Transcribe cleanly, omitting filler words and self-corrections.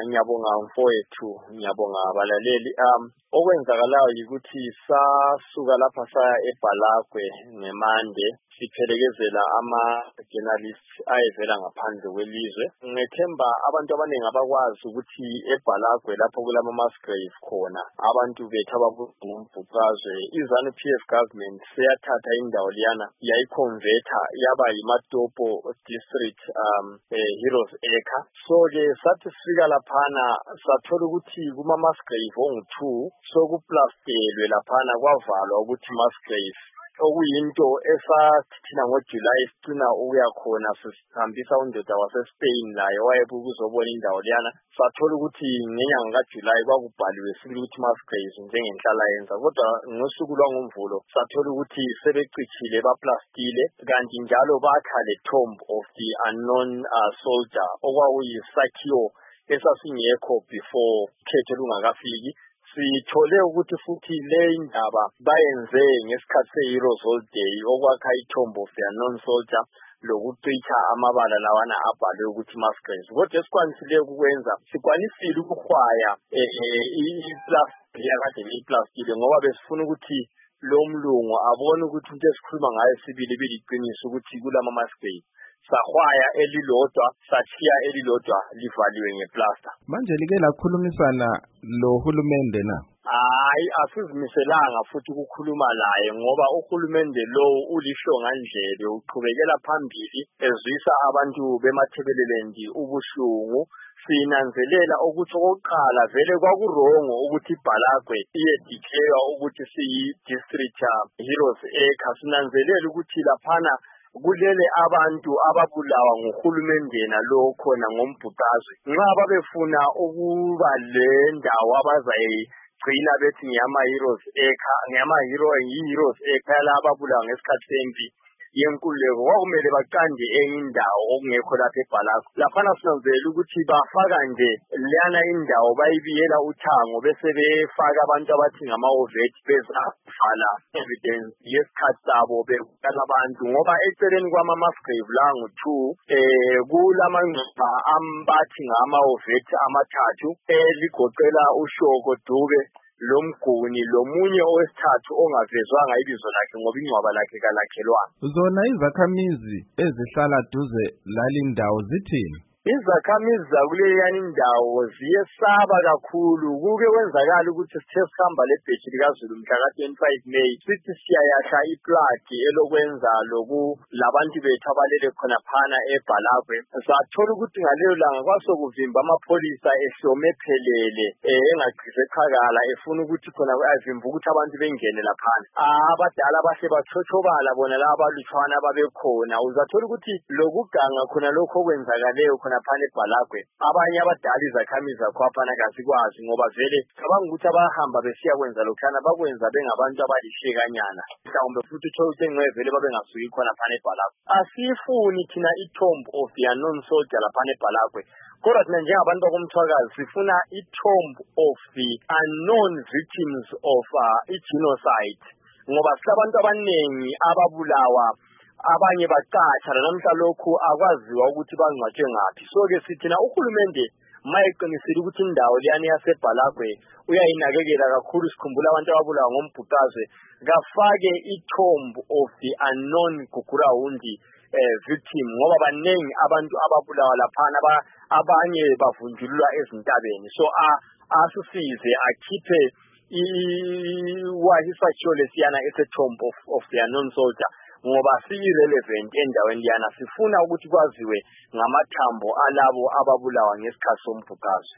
ngiyabonga mfowethu, ngiyabonga abalaleli. Okwenzakalayo ukuthi sasuka lapha saya eBhalagwe ngeMande siphelekezela ama-journalists ayevela ngaphandle kwelizwe. Ngethemba abantu abaningi abakwazi ukuthi eBhalagwe lapho kulama-mass grave khona abantu bethu ababumbhuqazwe, iZANU-PF government seyathatha indawo liyana yayiconverta yaba yiMatopo district Heroes Acre. So-ke sathi sifika laphana sathola ukuthi kuma-mass grave ongu-2 sokuplastelwe laphana kwavalwa ukuthi mass grave, okuyinto esathi thina ngoJuly sicina ukuya khona sihambisa undoda waseSpain laye wayebuya ukuzobona indawo liyana. Sathola ukuthi ngenyanga kaJuly kwakubhaliwe ukuthi mass graves njengenhlala yenza, kodwa ngosuku lwangomvulo sathola ukuthi sebecicile baplastile, kanti njalo bakha le tomb of the unknown soldier okwakuyisakhiwo esasingekho before khetho lungakafiki. Sithole ukuthi futhi le indaba bayenze ngesikhathi se-Heroes Holiday okwakha i-tomb of the unknown soldier lokucitsha amabala lawana abhalwe ukuthi mass graves. Kodwa esikwanisileyo ukwenza sikwanisile ukuhwaya iplastile ngoba besifuna ukuthi lo mlungu abone ukuthi into esikhuluma ngayo sibili iqiniso ukuthi kulama mass graves. Sahwaya elilodwa sachiya elilodwa livaliwe ngeplaster. Manje like lakhulumisana lo hulumende na? Hayi, asizimiselanga futhi ukukhuluma laye ngoba uhulumende lo ulihlongandlebe uqhubekela phambili ezwisa abantu bemaThebeleland ubuhlungu. Sinanzelela ukuthi oqala vele kwakurongo ukuthi iBhalagwe iyedeclare ukuthi siyi-district Heroes Acre. Sinanzelela ukuthi laphana kulele abantu ababulawa nguhulumendena lo khona ngombhuqazwe. Nxa babefuna ukuba le ndawo abazayigcina bethi ngiyama-Heroes Acre, yi-Heroes Acre laba ababulawa ngesikhathi sempi yenkululeko, kwakumele baqande enye indawo okungekho lapha eBhalagwe. Laphana sinanzelela ukuthi bafaka nje leyana indawo bayibiyela uthango bese befaka abantu abathi ngama-oveti bezavala evidence yesikhathi sabo bekala abantu, ngoba eceleni kwama-mass grave langu-2 kulamangcwaba ambathi ngama-oveti amathathu ligoqela uShoko Dube, lomguni lomunye owesithathu ongavezwanga ibizo lakhe ngoba ingcwaba lakhe kalakhelwanga. Zona izakhamizi ezihlala duze lalindawo zithini? Izakhamizi zakuleyani indawo ziyesaba kakhulu. Kuke kwenzakala ukuthi sithe sihamba lebheji likaZulu mhla ka-25 May sithi siyayahla iplagi elokwenza labantu bethu abalele khona phana eBhalagwe. Sathola ukuthi ngaleyo langa kwasokuvimba amapholisa ehlome phelele engagqize eqhakala efuna ukuthi khona avimba ukuthi abantu bengene laphana. Abadala bahle bathotshobala bona laba abalutshwana babekhona. Uzathola ukuthi lokuganga khona lokho okwenzakaleyo khona phana eBhalagwe abanye abadala izakhamizi zakwaphana kasikwazi ngoba vele cabanga ukuthi abahamba besiya kwenza lokhana bakwenza bengabantu abalihlekanyana, mhlawumbe futhi uthola ukuthi engcwevele babengasuki khona phana eBhalagwe. Asifuni thina i-tomb of the unknown soldier laphana eBhalagwe, kodwa thina njengabantu bakomthwakazi sifuna i-tomb of the unknown victims of i-genocide ngoba silabantu abanengi ababulawa, abanye baqatsha namhla lokhu akwaziwa ukuthi bangcwatshwe ngaphi. So-ke sithina uhulumende mayeqinisile ukuthi indawo leyani yaseBhalagwe uyayinakekela kakhulu, sikhumbula abantu ababulawa ngombhuqazwe, kafake i-tomb of the unknown Gugurahundi victim ngoba baningi abantu ababulawa laphana, abanye bavunjululwa ezintabeni. So asisize akhiphe isakhiwo lesiyana ese-tomb of the unknown soldier ngoba si-relevant endaweni liyana. Sifuna ukuthi kwaziwe ngamathambo alabo ababulawa ngesikhathi sombhuqazwe.